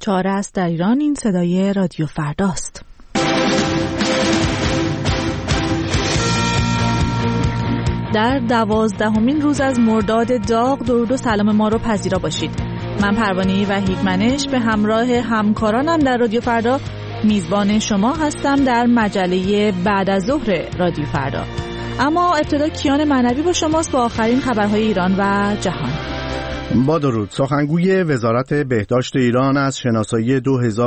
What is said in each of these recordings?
چهار است در ایران. این صدای رادیو فرداست. در 12مین روز از مرداد داغ درود و سلام ما رو پذیرا باشید. من پروانه وحید منش به همراه همکارانم در رادیو فردا میزبان شما هستم در مجله بعد از ظهر رادیو فردا. اما ابتدا کیان معنوی با شماست با آخرین خبرهای ایران و جهان. با درود. سخنگوی وزارت بهداشت ایران از شناسایی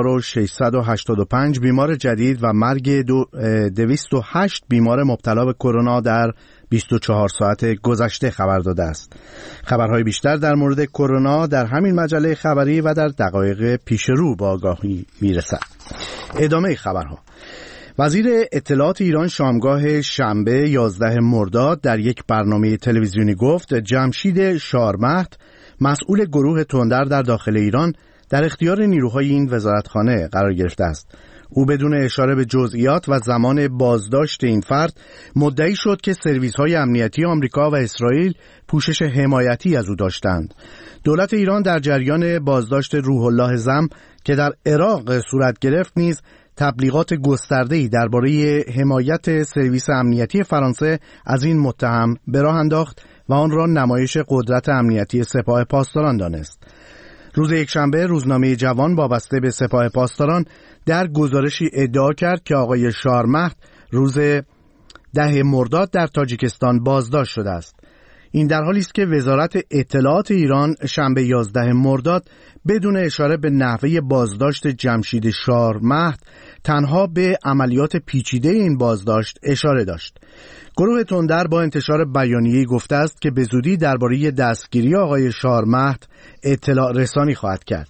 2685 بیمار جدید و مرگ 208 بیمار مبتلا به کرونا در 24 ساعت گذشته خبر داده است. خبرهای بیشتر در مورد کرونا در همین مجله خبری و در دقایق پیش رو با آگاهی میرسد. ادامه خبرها. وزیر اطلاعات ایران شامگاه شنبه 11 مرداد در یک برنامه تلویزیونی گفت جمشید شارمهد مسئول گروه تندر در داخل ایران در اختیار نیروهای این وزارتخانه قرار گرفته است. او بدون اشاره به جزئیات و زمان بازداشت این فرد مدعی شد که سرویس‌های امنیتی آمریکا و اسرائیل پوشش حمایتی از او داشتند. دولت ایران در جریان بازداشت روح الله زم که در عراق صورت گرفت نیز تبلیغات گسترده‌ای درباره حمایت سرویس امنیتی فرانسه از این متهم به راه انداخت و آن را نمایش قدرت امنیتی سپاه پاسداران دانست. روز یکشنبه روزنامه جوان وابسته به سپاه پاسداران در گزارشی ادعا کرد که آقای شارمهد روز 10 مرداد در تاجیکستان بازداشت شده است. این در حالی است که وزارت اطلاعات ایران شنبه 11 مرداد بدون اشاره به نحوه بازداشت جمشید شارمهد تنها به عملیات پیچیده این بازداشت اشاره داشت. گروه تندر با انتشار بیانیه‌ای گفته است که به زودی درباره دستگیری آقای شارمهد اطلاع رسانی خواهد کرد.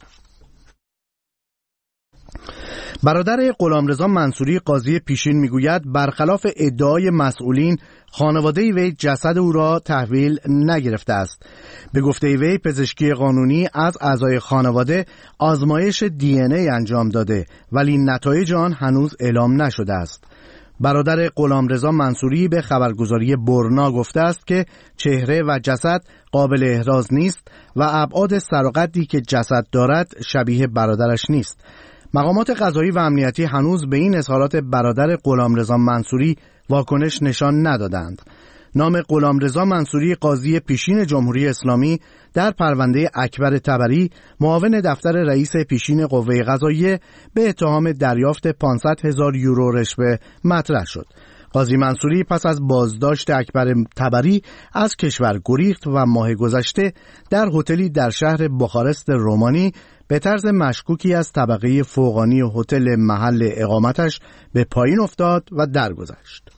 برادر غلامرضا منصوری قاضی پیشین میگوید برخلاف ادعای مسئولین خانواده وی جسد او را تحویل نگرفته است. به گفته وی پزشکی قانونی از اعضای خانواده آزمایش DNA انجام داده ولی نتایج آن هنوز اعلام نشده است. برادر غلامرضا منصوری به خبرگزاری برنا گفته است که چهره و جسد قابل احراز نیست و ابعاد سر و قدی که جسد دارد شبیه برادرش نیست. مقامات قضایی و امنیتی هنوز به این اظهارات برادر غلامرضا منصوری واکنش نشان ندادند. نام غلامرضا منصوری قاضی پیشین جمهوری اسلامی در پرونده اکبر طبری معاون دفتر رئیس پیشین قوه قضاییه به اتهام دریافت 500,000 یورو رشوه مطرح شد. قاضی منصوری پس از بازداشت اکبر طبری از کشور گریخت و ماه گذشته در هتلی در شهر بخارست رومانی به طرز مشکوکی از طبقه فوقانی هتل محل اقامتش به پایین افتاد و درگذشت.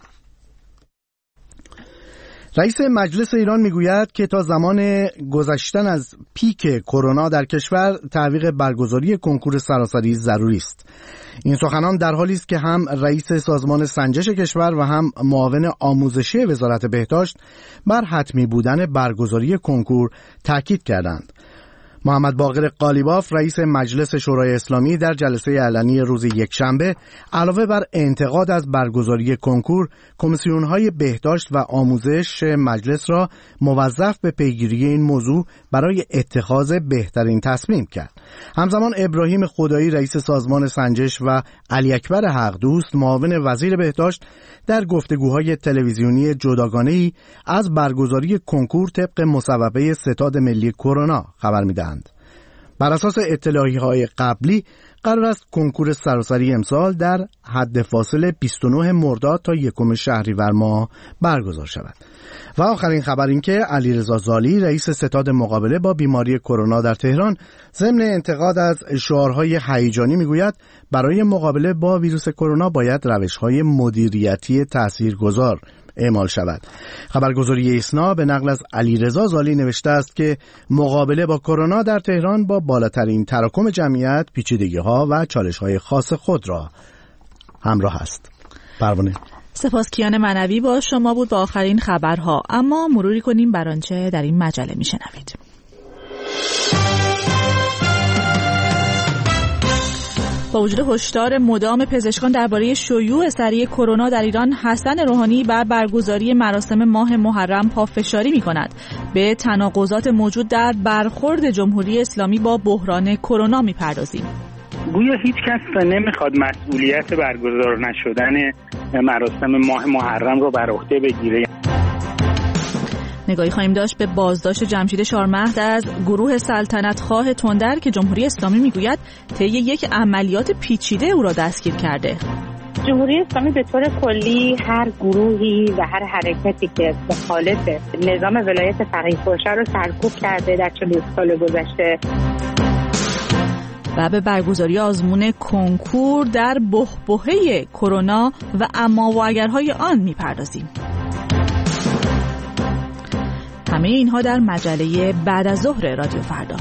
رئیس مجلس ایران میگوید که تا زمان گذشتن از پیک کرونا در کشور تعویق برگزاری کنکور سراسری ضروری است. این سخنان در حالی است که هم رئیس سازمان سنجش کشور و هم معاون آموزشی وزارت بهداشت بر حتمی بودن برگزاری کنکور تاکید کردند. محمد باقر قالیباف رئیس مجلس شورای اسلامی در جلسه علنی روز یکشنبه علاوه بر انتقاد از برگزاری کنکور، کمیسیون‌های بهداشت و آموزش مجلس را موظف به پیگیری این موضوع برای اتخاذ بهترین تصمیم کرد. همزمان ابراهیم خدایی رئیس سازمان سنجش و علی اکبر حق دوست معاون وزیر بهداشت در گفتگوهای تلویزیونی جداگانه‌ای از برگزاری کنکور طبق مصوبه ستاد ملی کرونا خبر می‌دهند. بر اساس اطلاعیه‌های قبلی قرار است کنکور سراسری امسال در حد فاصل 29 مرداد تا 1 شهریور ماه برگزار شود. و آخرین خبر این که علیرضا زالی رئیس ستاد مقابله با بیماری کرونا در تهران ضمن انتقاد از شعارهای هیجانی میگوید برای مقابله با ویروس کرونا باید روش‌های مدیریتی تاثیرگذار اعمال شود. خبرگزاری ایسنا به نقل از علیرضا زالی نوشته است که مقابله با کرونا در تهران با بالاترین تراکم جمعیت پیچیدگی‌ها و چالش‌های خاص خود را همراه است. پروانه. سپاس کیان معنوی با شما بود با آخرین خبرها. اما مروری کنیم بر آنچه در این مجله میشنوید. با وجود هشدار مدام پزشکان درباره شیوع سریع کرونا در ایران، حسن روحانی بر برگزاری مراسم ماه محرم پافشاری می‌کند. به تناقضات موجود در برخورد جمهوری اسلامی با بحران کرونا می‌پردازیم. گویا هیچ کس نمیخواد مسئولیت برگزار نشدن مراسم ماه محرم رو بر عهده بگیره. نگاهی خواهیم داشت به بازداشت جمشید شارمهد از گروه سلطنت خواه تندر که جمهوری اسلامی میگوید طی یک عملیات پیچیده او را دستگیر کرده. جمهوری اسلامی به طور کلی هر گروهی و هر حرکتی که مخالف نظام ولایت فقیه باشه رو سرکوب کرده در 40 سال گذشته. و به برگزاری آزمون کنکور در بحبوحه کرونا و اما و اگرهای آن میپردازیم. همه اینها در مجله بعد از ظهر رادیو فردا.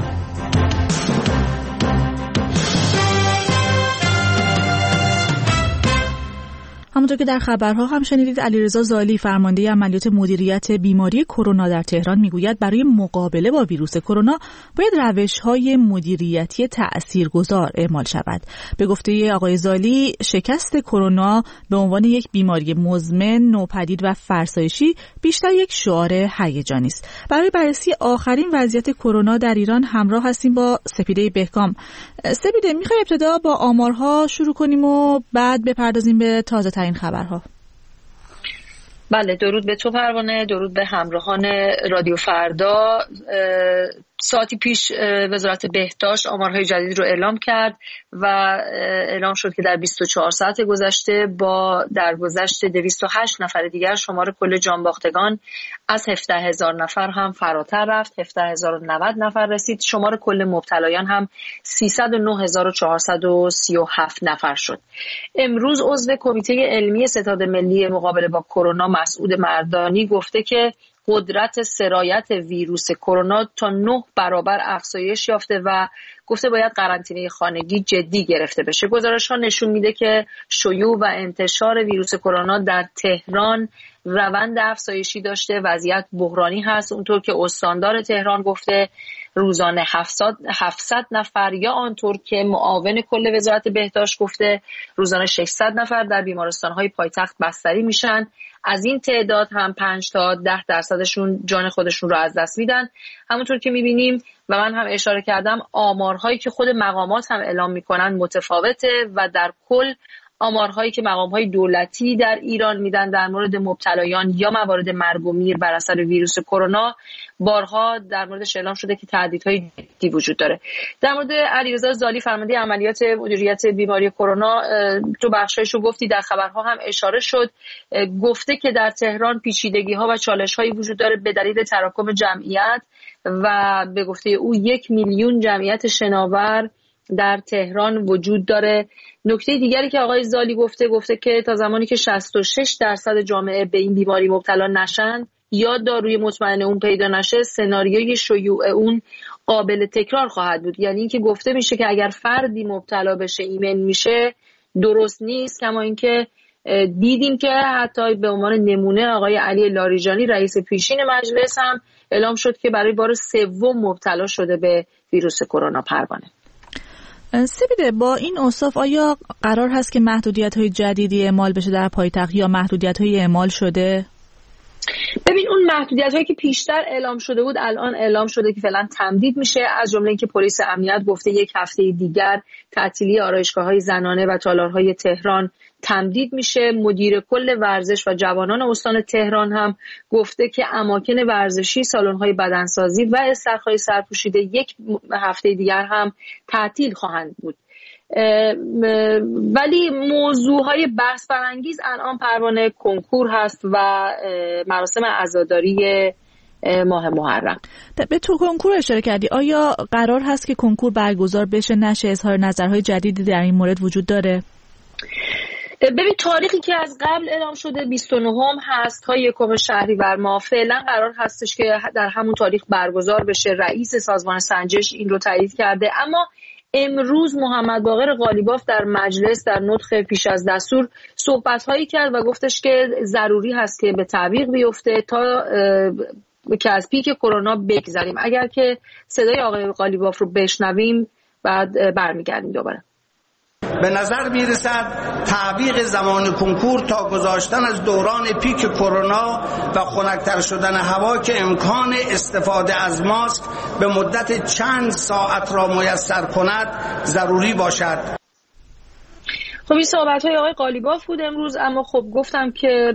همونطور که در خبرها هم شنیدید، علیرضا زالی فرمانده عملیات مدیریت بیماری کرونا در تهران میگوید برای مقابله با ویروس کرونا باید روش‌های مدیریتی تأثیرگذار اعمال شود. به گفته آقای زالی، شکست کرونا به عنوان یک بیماری مزمن، نوپدید و فرسایشی بیشتر یک شعار هیجانی است. برای بررسی آخرین وضعیت کرونا در ایران همراه هستیم با سپیده بهکام. سپیده، میخوای ابتدا با آمارها شروع کنیم و بعد بپردازیم به تازه ترین خبرها؟ بله، درود به تو پروانه، درود به همراهان رادیو فردا. ساعتی پیش وزارت بهداشت آمارهای جدید رو اعلام کرد و اعلام شد که در 24 ساعت گذشته با درگذشت 208 نفر دیگر شمار کل جانباختگان از 17,000 نفر هم فراتر رفت، 17,090 نفر رسید. شمار کل مبتلایان هم 309,437 نفر شد. امروز عضو کمیته علمی ستاد ملی مقابله با کرونا مسعود مردانی گفته که قدرت سرایت ویروس کرونا تا 9 برابر افزایش یافته و گفته باید قرنطینه خانگی جدی گرفته بشه. گزارش‌ها نشون میده که شیوع و انتشار ویروس کرونا در تهران روند افزایشی داشته، وضعیت بحرانی هست. اونطور که استاندار تهران گفته روزانه 700 نفر یا آنطور که معاون کل وزارت بهداشت گفته روزانه 600 نفر در بیمارستان‌های پایتخت بستری میشن. از این تعداد هم 5 تا 10% جان خودشون رو از دست میدن. همونطور که میبینیم و من هم اشاره کردم، آمارهایی که خود مقامات هم اعلام میکنن متفاوته و در کل آمارهایی که مقامهای دولتی در ایران میدن در مورد مبتلایان یا موارد مرگ و میر بر اثر ویروس کرونا بارها در موردش اعلام شده که تهدیدهای جدی وجود داره. در مورد علیرضا زالی فرمانده عملیات مدیریت بیماری کرونا، تو بخشایشو گفتی، در خبرها هم اشاره شد. گفته که در تهران پیچیدگی‌ها و چالش‌هایی وجود داره به دلیل تراکم جمعیت و به گفته او 1 میلیون جمعیت شناور در تهران وجود داره. نکته دیگری که آقای زالی گفته که تا زمانی که 66% جامعه به این بیماری مبتلا نشن یا داروی مطمئن اون پیدا نشه، سناریوی شیوع اون قابل تکرار خواهد بود. یعنی اینکه گفته میشه که اگر فردی مبتلا بشه ایمن میشه درست نیست. کما اینکه دیدیم که حتی به عنوان نمونه آقای علی لاریجانی رئیس پیشین مجلس هم اعلام شد که برای بار 3 مبتلا شده به ویروس کرونا. پروانه، سپیده، با این اوصاف آیا قرار هست که محدودیت‌های جدیدی اعمال بشه در پایتخت یا محدودیت‌های اعمال شده؟ ببین، اون محدودیت‌هایی که پیشتر اعلام شده بود الان اعلام شده که فعلا تمدید میشه. از جمله اینکه پلیس امنیت گفته 1 هفته دیگر تعطیلی آرایشگاه‌های زنانه و تالارهای تهران تمدید میشه. مدیر کل ورزش و جوانان استان تهران هم گفته که اماکن ورزشی، سالن‌های بدنسازی و استخرهای سرپوشیده 1 هفته دیگر هم تعطیل خواهند بود. ولی موضوعهای بحث برانگیز الان پروانه کنکور هست و مراسم عزاداری ماه محرم. به تو کنکور اشاره کردی، آیا قرار هست که کنکور برگزار بشه نشه؟ اظهار نظرهای جدیدی در این مورد وجود داره؟ ببین، تاریخی که از قبل اعلام شده 29 هست تا 1 شهریور ماه. فعلا قرار هستش که در همون تاریخ برگزار بشه. رئیس سازمان سنجش این رو تایید کرده. اما امروز محمد باقر قالیباف در مجلس در نطق پیش از دستور صحبت‌هایی کرد و گفتش که ضروری هست که به تعویق بیفته تا که از پیک کرونا بگذریم. اگر که صدای آقای قالیباف رو بشنویم بعد برمیگردیم دوباره. به نظر می‌رسد تعویق زمان کنکور تا گذاشتن از دوران پیک کرونا و خنک‌تر شدن هوا که امکان استفاده از ماسک به مدت چند ساعت را میسر کند ضروری باشد. خب این صحبت‌های آقای قالیباف بود امروز، اما خب گفتم که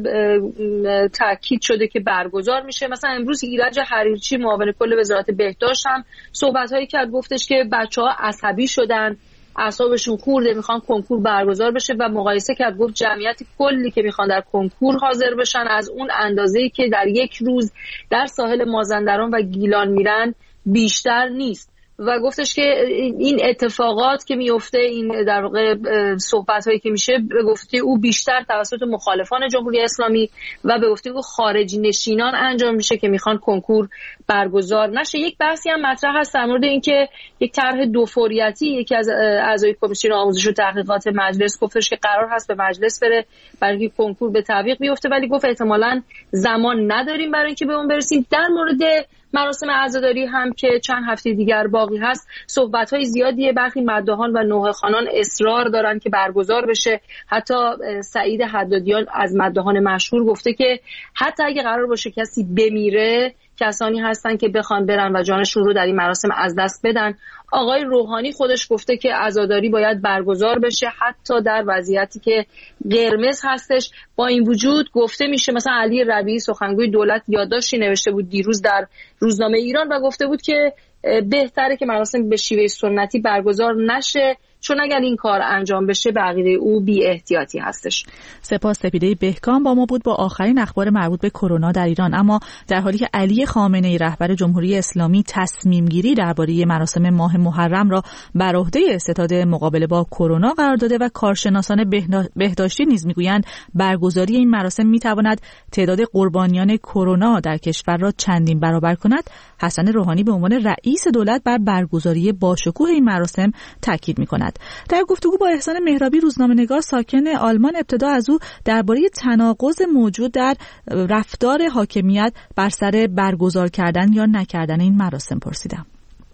تاکید شده که برگزار میشه. مثلا امروز ایرج حریرچی معاون کل وزارت بهداشت هم صحبت‌هایی کرد، گفتش که بچه‌ها عصبی شدن، اعصابشون خورده، میخوان کنکور برگزار بشه و مقایسه کرد، گفت جمعیت کلی که میخوان در کنکور حاضر بشن از اون اندازه‌ای که در یک روز در ساحل مازندران و گیلان میرن بیشتر نیست و گفتش که این اتفاقات که میفته، این در واقع صحبت‌هایی که میشه، به گفته او بیشتر توسط مخالفان جمهوری اسلامی و به گفته او خارجی نشینان انجام میشه که میخوان کنکور برگزار نشه. یک بحثی هم مطرح هست در مورد اینکه یک طرح دوفوریتی یکی از اعضای کمیسیون آموزش و تحقیقات مجلس گفتش که قرار هست به مجلس بره برای اینکه کنکور به تعویق بیفته، ولی گفت احتمالاً زمان نداریم برای اینکه به اون برسیم. در مورد مراسم عزاداری هم که چند هفته دیگر باقی هست صحبت‌های زیادیه، برخی مداحان و نوحه‌خوانان اصرار دارن که برگزار بشه. حتی سعید حدادیان از مداحان مشهور گفته که حتی اگه قرار باشه کسی بمیره، کسانی هستن که بخوان برن و جانشون رو در این مراسم از دست بدن. آقای روحانی خودش گفته که عزاداری باید برگزار بشه حتی در وضعیتی که قرمز هستش. با این وجود گفته میشه، مثلا علی ربیعی سخنگوی دولت یادداشتی نوشته بود دیروز در روزنامه ایران و گفته بود که بهتره که مراسم به شیوه سنتی برگزار نشه، چون اگر این کار انجام بشه به عقیده او بی احتیاطی هستش. سپاس. سپیده بهکام با ما بود با آخرین اخبار مربوط به کرونا در ایران. اما در حالی که علی خامنه‌ای رهبر جمهوری اسلامی تصمیم گیری درباره مراسم ماه محرم را بر عهده ستاد مقابله با کرونا قرار داده و کارشناسان بهداشتی نیز میگویند برگزاری این مراسم میتواند تعداد قربانیان کرونا در کشور را چندین برابر کند، حسن روحانی به عنوان رئیس دولت بر برگزاری باشکوه این مراسم تاکید می‌کند. در گفتگو با احسان مهرابی روزنامه‌نگار ساکن آلمان ابتدا از او درباره تناقض موجود در رفتار حاکمیت بر سر برگزار کردن یا نکردن این مراسم پرسیدم.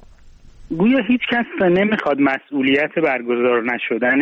گویا هیچ کس نمیخواد مسئولیت برگزار نشدن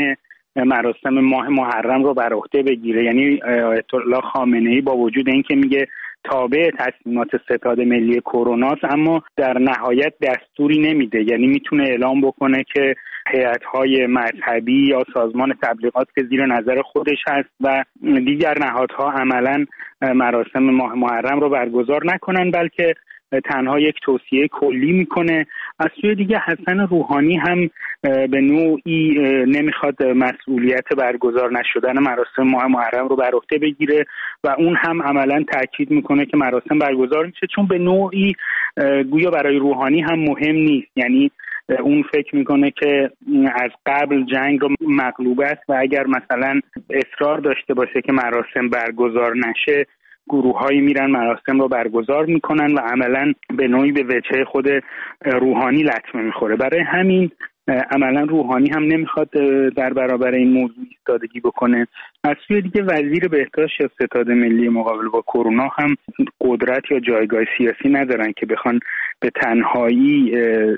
مراسم ماه محرم رو بر عهده بگیره. یعنی آیت الله خامنه‌ای با وجود اینکه میگه تابع تصمیمات ستاد ملی کرونا است، اما در نهایت دستوری نمیده. یعنی میتونه اعلام بکنه که هیئت‌های مذهبی یا سازمان تبلیغات که زیر نظر خودش هست و دیگر نهادها عملاً مراسم ماه محرم رو برگزار نکنن، بلکه تنها یک توصیه کلی میکنه. از سوی دیگه حسن روحانی هم به نوعی نمیخواد مسئولیت برگزار نشدن مراسم ماه محرم رو بر عهده بگیره و اون هم عملاً تاکید میکنه که مراسم برگزار میشه، چون به نوعی گویا برای روحانی هم مهم نیست. یعنی اون فکر میکنه که از قبل جنگ رو مغلوب است و اگر مثلا اصرار داشته باشه که مراسم برگزار نشه، گروه‌هایی میرن مراسم رو برگزار میکنن و عملاً به نوعی به وجهه خود روحانی لطمه میخوره. برای همین عملاً روحانی هم نمیخواد در برابر این موضوع ایستادگی بکنه. از سوی دیگه وزیر بهداشت یا ستاد ملی مقابله با کرونا هم قدرت یا جایگاه سیاسی ندارن که بخوان به تنهایی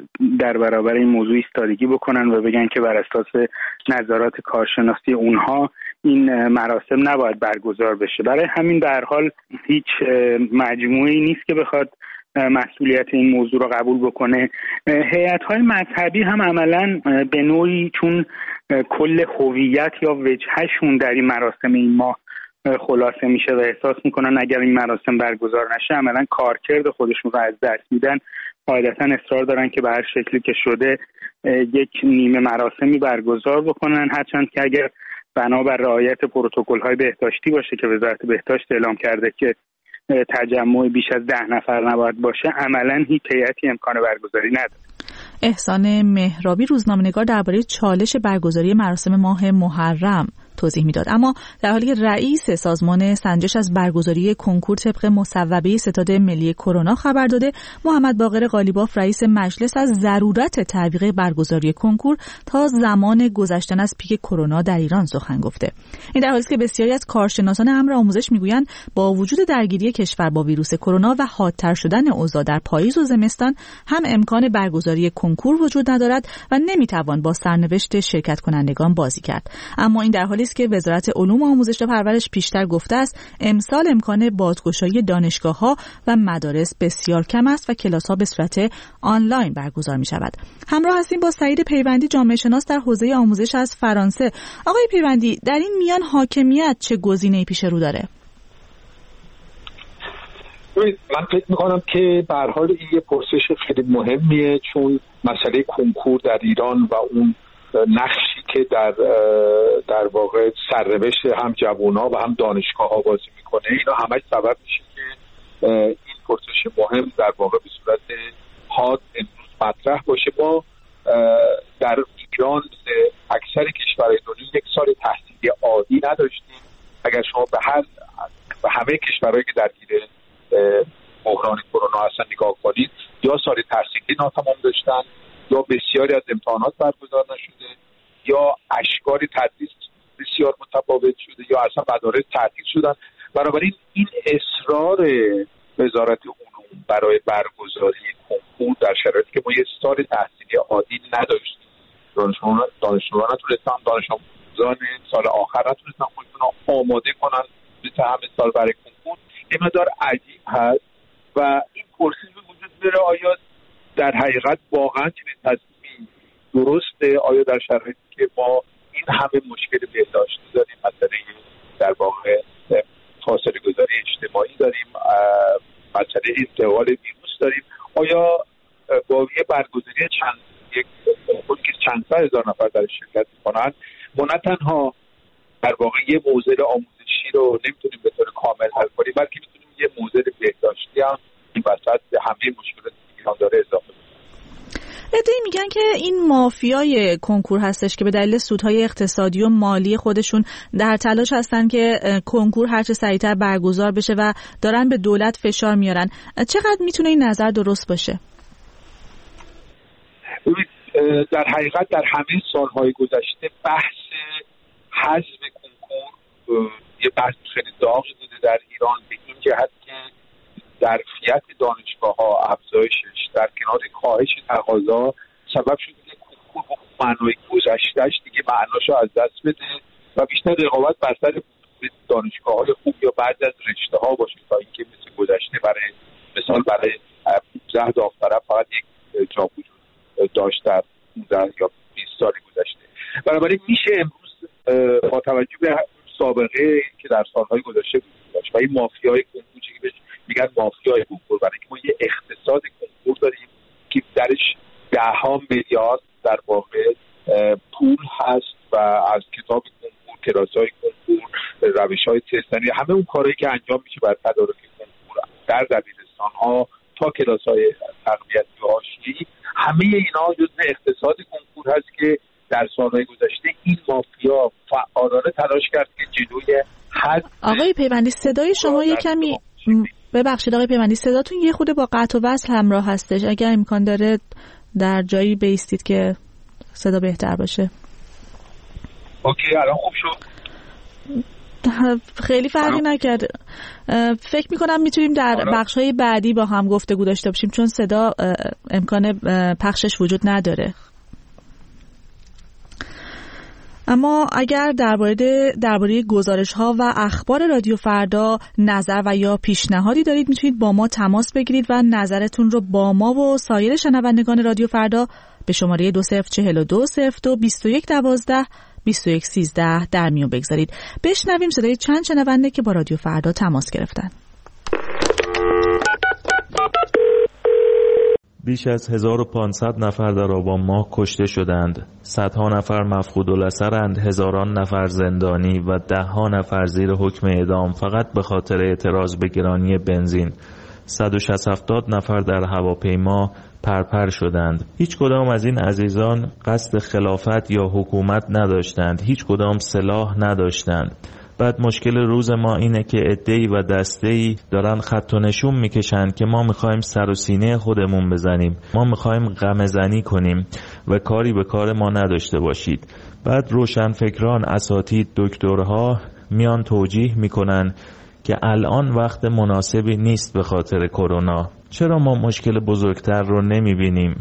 در برابر این موضوع ایستادگی بکنن و بگن که بر اساس نظرات کارشناسی اونها این مراسم نباید برگزار بشه. برای همین به هر حال هیچ مجموعه‌ای نیست که بخواد مسئولیت این موضوع رو قبول بکنه. هیئت‌های مذهبی هم عملاً به نوعی چون کل هویت یا وجهشون در این مراسم این ماه خلاصه میشه و احساس میکنن اگر این مراسم برگزار نشه عملاً کارکرد خودشون رو از دست میدن، قاعدتاً اصرار دارن که به هر شکلی که شده یک نیمه مراسمی برگزار بکنن، هرچند که اگر بنابر رعایت پروتکل‌های بهداشتی باشه که وزارت بهداشت اعلام کرده که تجمع بیش از 10 نفر نباید باشه، عملاً هیچ هیئتی امکان برگزاری نداره. احسان مهرابی روزنامه‌نگار درباره چالش برگزاری مراسم ماه محرم توضیح میداد. اما در حالی که رئیس سازمان سنجش از برگزاری کنکور طبق مصوبه ستاد ملی کرونا خبر داده، محمد باقر قالیباف رئیس مجلس از ضرورت تعویق برگزاری کنکور تا زمان گذشتن از پیک کرونا در ایران سخن گفته. این در حالی است که بسیاری از کارشناسان امر آموزش میگویند با وجود درگیری کشور با ویروس کرونا و حادتر شدن اوضاع در پاییز و زمستان هم امکان برگزاری کنکور وجود ندارد و نمیتوان با سرنوشت شرکت کنندگان بازی کرد. اما این در حالی است که وزارت علوم و آموزش و پرورش پیشتر گفته است امسال امکان بازگشایی دانشگاه‌ها و مدارس بسیار کم است و کلاس‌ها به صورت آنلاین برگزار می‌شود. همراه هستیم با سعید پیوندی، جامعه شناس در حوزه آموزش از فرانسه. آقای پیوندی، در این میان حاکمیت چه گزینه‌ای پیش رو داره؟ من فکر میکنم که به هر حال این یه پرسش خیلی مهمیه، چون مسئله کنکور در ایران و اون نقشی که در واقع سرنوشت هم جوونا و هم دانشگاه‌ها بازی میکنه، اینا همش سبب میشه که این پرسش مهم در واقع به صورت حاد امروز مطرح باشه. ما در ایران اکثر کشورهای دنیا یک سال تحصیلی عادی نداشتیم. اگر شما به همه کشورهایی که درگیر بحران کرونا هستن نگاه کنید، یا سال تحصیلی ناتمام داشتن، یا بسیاری از امتحانات برگزار نشده، یا اشکال تدریس بسیار متفاوت شده، یا اصلا مدارس تعطیل شدن. بنابراین این اصرار وزارت علوم برای برگزاری کنکور در شرایطی که ما یه سال تحصیلی عادی نداشتیم، دانشجویان نتونستن، دانش آموزان سال آخر نتونستن خودشون آماده کنن مثل همه سال برای کنکور، این مقدار عجیب هست و این پرسش به وجود میاره آیا در حقیقت واقعا چنین تصمیمی درسته؟ آیا در شرایطی که ما این همه مشکل بهداشتی داریم، مسئله در واقع فاصله گذاری اجتماعی داریم، مسئله انتقال ویروس داریم، آیا با یه برگزاری چند صد هزار نفر در شرکت میکنن ما نه تنها در واقع یه موضوع آموزشی رو نمیتونیم به طور کامل حل کنیم، بلکه میتونیم یه موضوع بهداشتی هم این وسط به همه مشکلات ایران داره اضافه کنیم. ادعی میگن که این مافیای کنکور هستش که به دلیل سودهای اقتصادی و مالی خودشون در تلاش هستن که کنکور هرچه سریعتر برگزار بشه و دارن به دولت فشار میارن. چقدر میتونه این نظر درست باشه؟ در حقیقت در همه سالهای گذشته بحث حذف کنکور یه بحث خیلی داغی بوده در ایران، به این جهت که ظرفیت دانشگاه‌ها افزایشش در کنار کاهش تقاضا سبب شده که کنکور به معنای گذشته‌اش دیگه معناشو از دست بده و بیشتر رقابت بر سر دانشگاه‌های خوب یا بعضی از رشته‌ها باشه تا اینکه مثل گذشته برای 15 داوطلب فقط یک جا وجود داشت در 15 یا 20 سال گذشته. بنابراین میشه امروز با توجه به سابقه که در سالهای گذشته وجود داشت و این مافیای کنکور که بهش میگن مافیای کنکور، برای اینکه ما یه اقتصاد کنکور داریم که درش ده‌ها میلیارد در واقع پول هست و از کتاب کنکور، کلاس‌های کنکور، روش‌های تستانی، همه اون کارهایی که انجام میشه برای تدارک کنکور در دبیرستان‌ها تا کلاس‌های تقویتی و حاشیه‌ای، همه اینا جزء اقتصاد کنکور هست که در سالهای گذشته این مافیا فعالانه تلاش کرد که جلوی حد. آقای پیوندی صدای شما یه کمی ببخشید آقای پیوندی، صداتون یه خورده با قطع و وصل همراه هستش، اگر امکان داره در جایی بایستید که صدا بهتر باشه. اوکی، الان خوب شد؟ خیلی فرقی نکرد. فکر میکنم میتونیم در بخش‌های بعدی با هم گفتگو داشته باشیم چون صدا امکان پخشش وجود نداره. اما اگر درباره گزارش‌ها و اخبار رادیو فردا نظر و یا پیشنهادی دارید میتونید با ما تماس بگیرید و نظرتون رو با ما و سایر شنوندگان رادیو فردا به شماره 2042 02 21 12 21 13 در میون بگذارید. بشنویم صدای چند شنونده که با رادیو فردا تماس گرفتن. بیش از 1500 نفر در آبان ماه کشته شدند، صدها نفر مفقودالاثرند، هزاران نفر زندانی و ده‌ها نفر زیر حکم اعدام فقط به خاطر اعتراض به گرانی بنزین. 160 نفر در هواپیما پرپر شدند. هیچ کدام از این عزیزان قصد خلافت یا حکومت نداشتند، هیچ کدام سلاح نداشتند. بعد مشکل روز ما اینه که عده‌ای و دسته‌ای دارن خط و نشون میکشن که ما میخوایم سر و سینه خودمون بزنیم، ما میخوایم غم‌زنی کنیم و کاری به کار ما نداشته باشید. بعد روشنفکران، اساتید، دکترها میان توجیه میکنن که الان وقت مناسبی نیست به خاطر کرونا. چرا ما مشکل بزرگتر رو نمیبینیم؟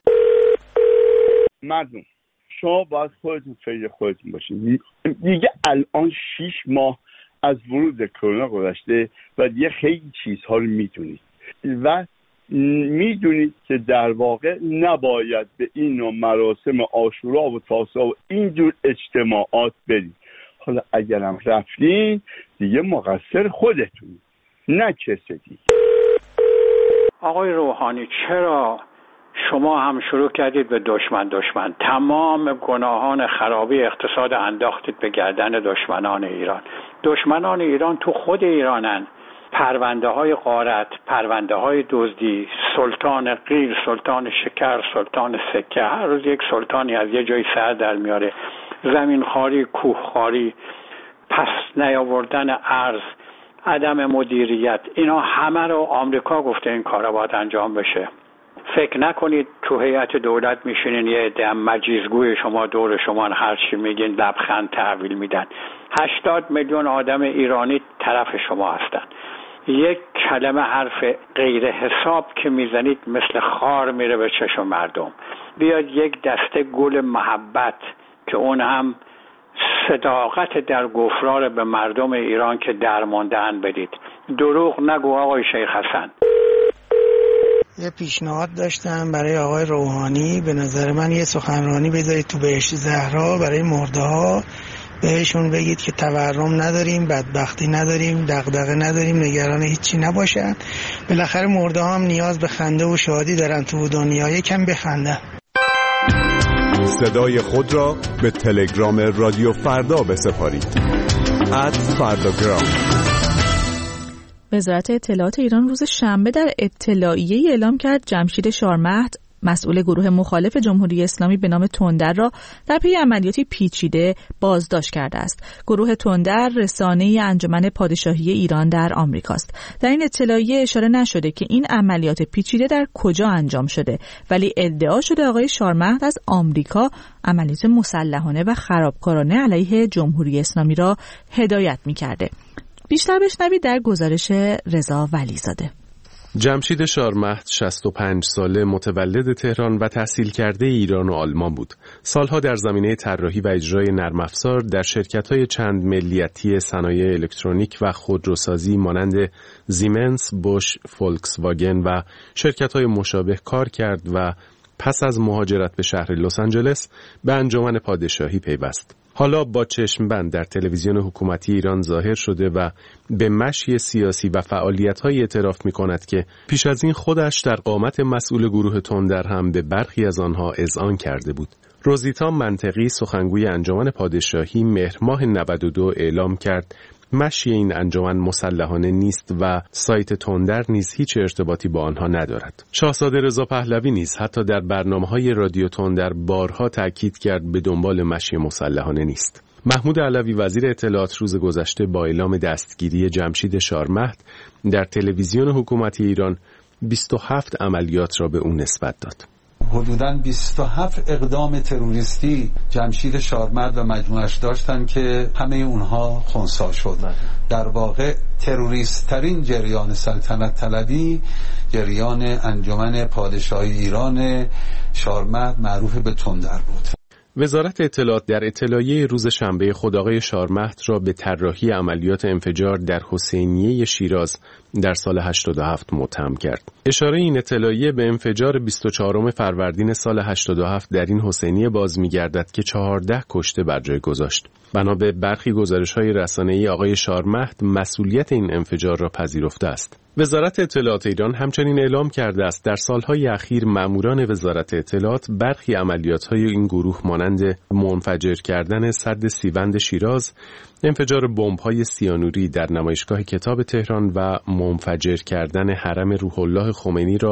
مردم شما باید خودتون فکر خودتون باشید. دیگه الان 6 ماه از ورود کرونا گذشته و دیگه خیلی چیزها رو میدونید و میدونید که در واقع نباید به این نوع مراسم عاشورا و تاسوعا و اینجور اجتماعات برید. حالا اگرم رفتین دیگه مقصر خودتون، نه کسی دیگه. آقای روحانی، چرا شما هم شروع کردید به دشمن تمام گناهان خرابی اقتصاد انداختید به گردن دشمنان ایران؟ دشمنان ایران تو خود ایرانن. پرونده های غارت، پرونده های دزدی، سلطان قیر، سلطان شکر، سلطان سکه، هر روز یک سلطانی از یه جای سر در میاره. زمین خاری، کوه خاری، پس نیاوردن ارز، عدم مدیریت، اینا همه رو آمریکا گفته این کارا باید انجام بشه. فکر نکنید تو هیئت دولت میشینین یه عده مجیزگوی شما دور شما هر چی میگین لبخند تحویل میدن. 80 میلیون آدم ایرانی طرف شما هستن. یک کلمه حرف غیر حساب که میزنید مثل خار میره به چشم مردم. بیاد یک دسته گل محبت که اون هم صداقت در گفرار به مردم ایران که درمانده‌اند بدید. دروغ نگو آقای شیخ حسن. یه پیشنهاد داشتم برای آقای روحانی، به نظر من یه سخنرانی بذارید تو بهشت زهرا برای مرده‌ها، بهشون بگید که تورم نداریم، بدبختی نداریم، دغدغه نداریم، نگران هیچی نباشن. بالاخره مرده‌ها هم نیاز به خنده و شادی دارن تو دنیا، یکم بخندن. صدای خود را به تلگرام رادیو فردا بسپارید. @فرداگرام. وزارت اطلاعات ایران روز شنبه در اطلاعیه‌ای اعلام کرد جمشید شارمهد، مسئول گروه مخالف جمهوری اسلامی به نام تندر، را در پی عملیاتی پیچیده بازداشت کرده است. گروه تندر رسانه‌ای انجمن پادشاهی ایران در آمریکاست. در این اطلاعیه اشاره نشده که این عملیات پیچیده در کجا انجام شده، ولی ادعا شده آقای شارمهد از آمریکا عملیات مسلحانه و خرابکارانه علیه جمهوری اسلامی را هدایت می‌کرده. بیشتر بشنوید در گزارش رضا ولیزاده. جمشید شارمهد 65 ساله، متولد تهران و تحصیل کرده ایران و آلمان بود. سالها در زمینه طراحی و اجرای نرم افزار در شرکت‌های چند ملیتی صنایع الکترونیک و خودروسازی مانند زیمنس، بوش، فولکس واگن و شرکت‌های مشابه کار کرد و پس از مهاجرت به شهر لس آنجلس به انجمن پادشاهی پیوست. حالا با چشم بند در تلویزیون حکومتی ایران ظاهر شده و به مشی سیاسی و فعالیت‌های اعتراف می‌کند که پیش از این خودش در قامت مسئول گروه تندر هم به برخی از آنها اذعان کرده بود. روزیتا منطقی، سخنگوی انجمن پادشاهی، مهر ماه 92 اعلام کرد مشی این انجمن مسلحانه نیست و سایت تندر نیز هیچ ارتباطی با آنها ندارد. شاهزاده رضا پهلوی نیز حتی در برنامه‌های رادیو تندر بارها تاکید کرد به دنبال مشی مسلحانه نیست. محمود علوی وزیر اطلاعات روز گذشته با اعلام دستگیری جمشید شارمهد در تلویزیون حکومتی ایران 27 عملیات را به او نسبت داد. حدوداً 27 اقدام تروریستی جمشید شارمهد و مجموعش داشتن که همه اونها خنثی شد. در واقع تروریست ترین جریان سلطنت طلبی جریان انجمن پادشاهی ایران شارمهد معروف به تندر بود. وزارت اطلاعات در اطلاعیه روز شنبه خود آقای شارمهد را به طراحی عملیات انفجار در حسینیه شیراز در سال 87 متهم کرد. اشاره این اطلاعیه به انفجار 24 فروردین سال 87 در این حسینیه باز می‌گردد که 14 کشته بر جای گذاشت. بنا به برخی گزارش‌های رسانه‌ای آقای شارمهد مسئولیت این انفجار را پذیرفته است. وزارت اطلاعات ایران همچنین اعلام کرده است در سالهای اخیر ماموران وزارت اطلاعات برخی عملیات‌های این گروه مانند منفجر کردن سد سیوند شیراز، انفجار بمب‌های سیانوری در نمایشگاه کتاب تهران و منفجر کردن حرم روح الله خمینی را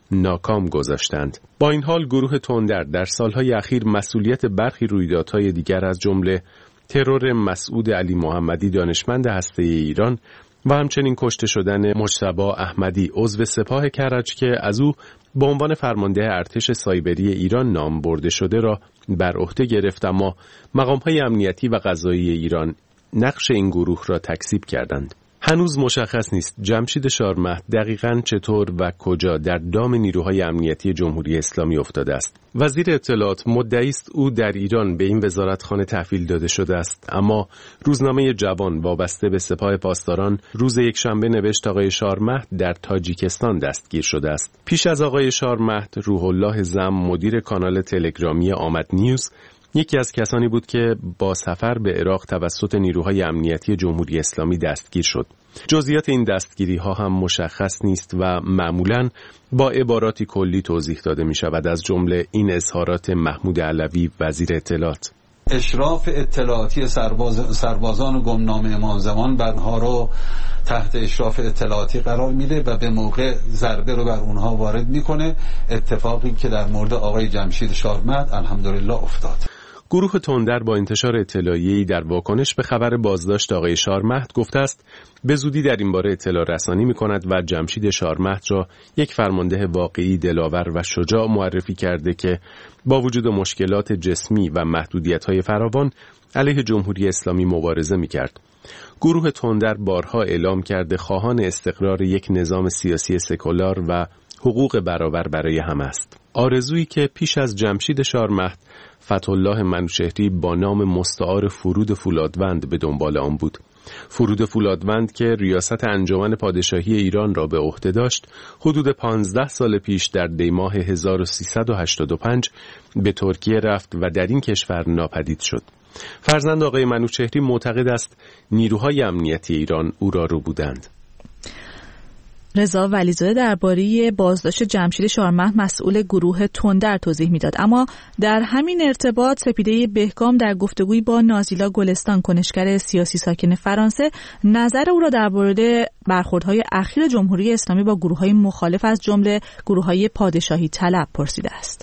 ناکام گذاشتند. با این حال گروه تندر در سالهای اخیر مسئولیت برخی رویدادهای دیگر از جمله ترور مسعود علی محمدی دانشمند هسته ایران و همچنین کشته شدن مجتبی احمدی عضو سپاه کرج که از او به عنوان فرمانده ارتش سایبری ایران نام برده شده را بر عهده گرفت، اما مقام‌های امنیتی و قضایی ایران نقش این گروه را تکذیب کردند. هنوز مشخص نیست جمشید شارمهد دقیقاً چطور و کجا در دام نیروهای امنیتی جمهوری اسلامی افتاده است. وزیر اطلاعات مدعی است او در ایران به این وزارتخانه تحویل داده شده است، اما روزنامه جوان وابسته به سپاه پاسداران روز یکشنبه نوشت آقای شارمهد در تاجیکستان دستگیر شده است. پیش از آقای شارمهد، روح الله زم مدیر کانال تلگرامی آمد نیوز یکی از کسانی بود که با سفر به عراق توسط نیروهای امنیتی جمهوری اسلامی دستگیر شد. جزئیات این دستگیری ها هم مشخص نیست و معمولاً با عباراتی کلی توضیح داده می شود، از جمله این اظهارات محمود علوی وزیر اطلاعات: اشراف اطلاعاتی سربازان گمنام امام زمان برها رو تحت اشراف اطلاعاتی قرار میده و به موقع ضربه رو بر اونها وارد میکنه. اتفاقی که در مورد آقای جمشید شارمهد الحمدلله افتاد. گروه تندر با انتشار اطلاعیه‌ای در واکنش به خبر بازداشت آقای شارمهد گفته است به زودی در این باره اطلاع رسانی می‌کند و جمشید شارمهد را یک فرمانده واقعی، دلاور و شجاع معرفی کرده که با وجود مشکلات جسمی و محدودیت‌های فراوان علیه جمهوری اسلامی مبارزه می‌کرد. گروه تندر بارها اعلام کرده خواهان استقرار یک نظام سیاسی سکولار و حقوق برابر برای همه است. آرزویی که پیش از جمشید شارمهد فتح‌الله منوچهری با نام مستعار فرود فولادوند به دنبال آن بود. فرود فولادوند که ریاست انجمن پادشاهی ایران را به عهده داشت، حدود 15 سال پیش در دی ماه 1385 به ترکیه رفت و در این کشور ناپدید شد. فرزند آقای منوچهری معتقد است نیروهای امنیتی ایران او را ربودند. رضا ولیزاده درباره بازداشت جمشید شارمهد مسئول گروه تندر توضیح میداد، اما در همین ارتباط سپیده بهگام در گفتگویی با نازیلا گلستان، کنشگر سیاسی ساکن فرانسه، نظر او را درباره برخوردهای اخیر جمهوری اسلامی با گروه‌های مخالف از جمله گروه‌های پادشاهی طلب پرسیده است.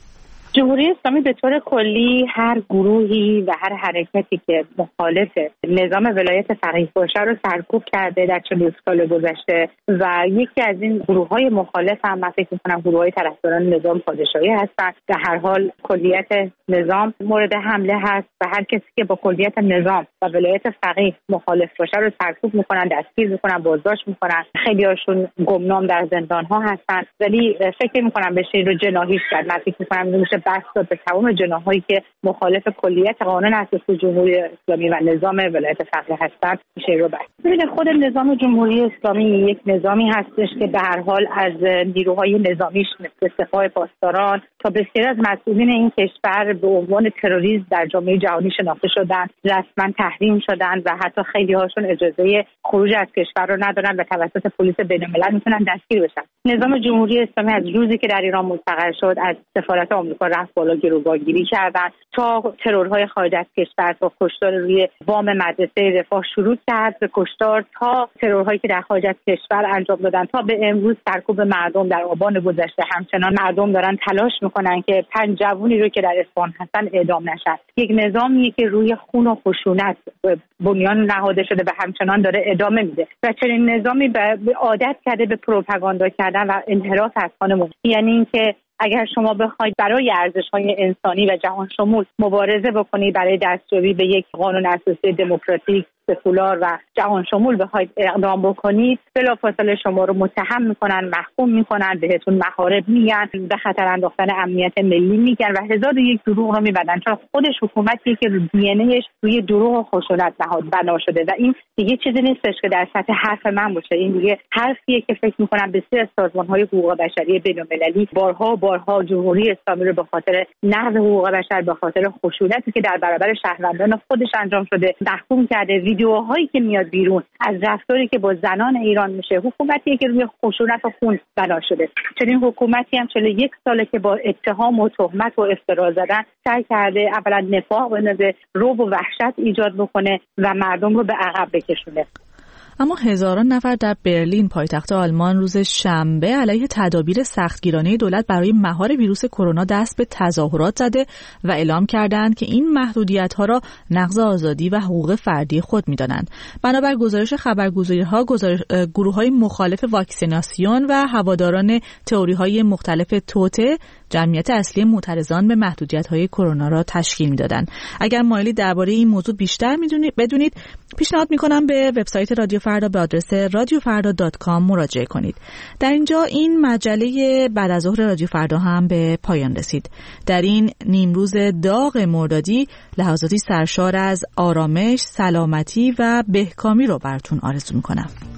جمهوری اسلامی به طور کلی هر گروهی و هر حرکتی که مخالف نظام ولایت فقیه باشه رو سرکوب کرده در 40 سال گذشته و یکی از این گروه‌های مخالف هم من فکر می‌کنم گروه‌های طرفداران نظام پادشاهی هستند. در هر حال کلیت نظام مورد حمله هست و هر کسی که با کلیت نظام و ولایت فقیه مخالف باشه رو سرکوب می‌کنن، دستگیر می‌کنن، بازداشت می‌کنن. خیلی‌هاشون گمنام در زندان‌ها هستند، ولی فکر می‌کنم بشه این رو جناحی کرد. من فکر می‌کنم میشه بحث داد به تمام جناحایی که مخالف کلیت قانون اساسی جمهوری اسلامی و نظام ولایت فقیه هستند میشه رو بحث. ببینید خود نظام جمهوری اسلامی یک نظامی هستش که به هر حال از نیروهای نظامیش مثل سپاه پاسداران تا بسیاری از مسئولین این کشور به عنوان تروریست در جامعه جهانی شناخته شدن، رسما تحریم شدن و حتی خیلی هاشون اجازه خروج از کشور رو ندارن و توسط پلیس بین‌الملل میتونن دستگیر بشن. نظام جمهوری اسلامی از روزی که در ایران مستقر شد از سفارت آمریکا رفت بالا گروگانگیری کردن تا ترورهای خارج از کشور، تا کشتار روی بام مدرسه رفاه شروع کرد به کشتار، تا ترورهایی که در خارج از کشور انجام دادن، تا به امروز سرکوب مردم در آبان گذشته. همچنان مردم دارن تلاش میکنن که 5 جوونی رو که در اصفهان هستن اعدام نشن. یک نظامیه که روی خون و خشونت بنیان نهاده شده و همچنان داره ادامه میده و چنین نظامی به عادت کرده به پروپاگاندا کردن و انحراف از خانمون. یعنی اینکه اگر شما بخواید برای ارزش‌های انسانی و جهان شمول مبارزه بکنید، برای دستیابی به یک قانون اساسی دموکراتیک، سکولار و جهان شمول بخواید اقدام بکنید، بلافاصله شما رو متهم میکنن، محکوم میکنن، بهتون محارب میگن، به خطر انداختن امنیت ملی میگن و 1001 دروغ رو میبندن، چون خودش حکومتی که دی ان ایش روی دروغ و خشونت بنا شده و این دیگه چیزی نیستش که در سطح حرف من باشه. این دیگه حرفیه که فکر میکنم بسیار از سازمان‌های حقوق بشری بین‌المللی بارها جمهوری اسلامی رو به خاطر نقض حقوق بشر، به خاطر خشونتی که در برابر شهروندان خودش انجام شده محکوم کرده. ویدیوهایی که میاد بیرون از رفتاری که با زنان ایران میشه، حکومتی که روی خشونت و خون بنا شده. چنین حکومتی هم 41 ساله که با اتهام و تهمت و افترا زدن سعی کرده اولا نفاق بندازه، رعب و وحشت ایجاد بکنه و مردم رو به عقب بکشونه. اما هزاران نفر در برلین پایتخت آلمان روز شنبه علیه تدابیر سختگیرانه دولت برای مهار ویروس کرونا دست به تظاهرات زده و اعلام کردند که این محدودیت‌ها را نقض آزادی و حقوق فردی خود می‌دانند. بنابر گزارش خبرگزاری‌ها، گروه‌های مخالف واکسیناسیون و هواداران تئوری‌های مختلف توته جمعیت اصلی معترضان به محدودیت‌های کرونا را تشکیل می‌دادند. اگر مایلید درباره این موضوع بیشتر بدونید، پیشنهاد می‌کنم به وبسایت رادیو فردا به آدرس radiofarda.com مراجعه کنید. در اینجا این مجله بعد از ظهر رادیو فردا هم به پایان رسید. در این نیمروز داغ مردادی لحظاتی سرشار از آرامش، سلامتی و بهکامی رو براتون آرزو می‌کنم.